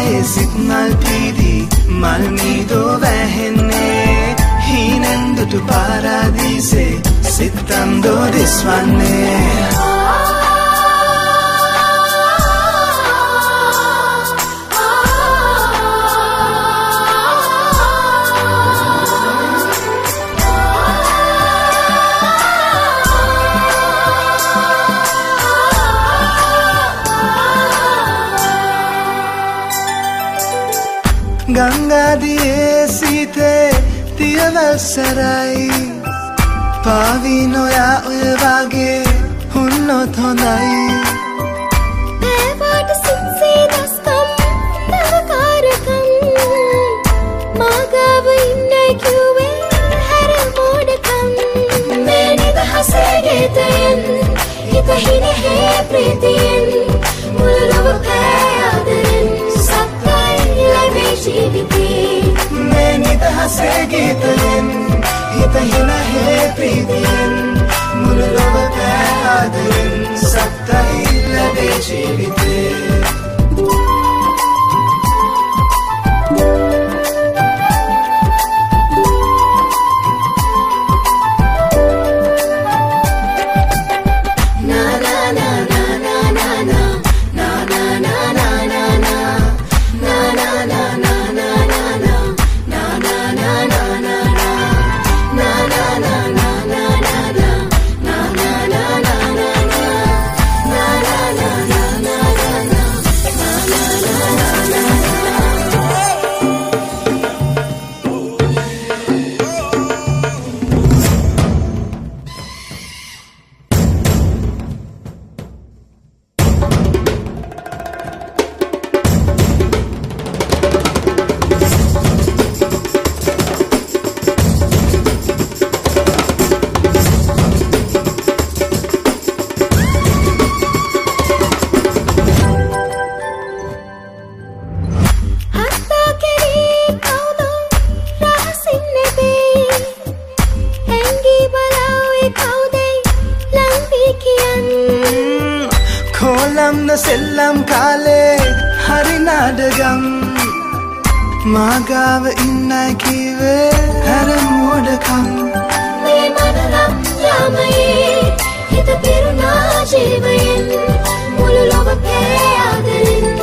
ආයේ සිත් මල් පීදී මල් මීදෝ වැහෙන්නේ හීනෙන් දුටු පාරාදීසේ සිතම් දෝ දිස්වන්නේ ගංගාදියේ සීතේ තියවල් සරයි පාවි නොයා ඔය වගේ හුන්නොත් හොඳයි පෑවාට සිත්සේ දස්කම් නවකාරකම් මාගාව ඉන්නයි කිව්වේ හැර මෝඩකම් මේ නිදහසේ ගීතයෙන් හිත හිනෙහේ ප්‍රීතියෙන් මුළු ලොව පෑ ආදරෙන් मैं निदहसे गीतයෙන් හිත හිනහේ ප්‍රීතියෙන් මුළු ලොව පෑදෙන් සත්තයි ලැබේ ජීවිතේ සෙල්ලම් කාලේ හරි නාඩගම් මාගාව ඉන්නයි කිව්වේ හැර මෝඩකම් මේ මනරම් යාමයේ හිත පිරුණා ජීවයෙන් මුළු ලොව පෑ ආදරෙන්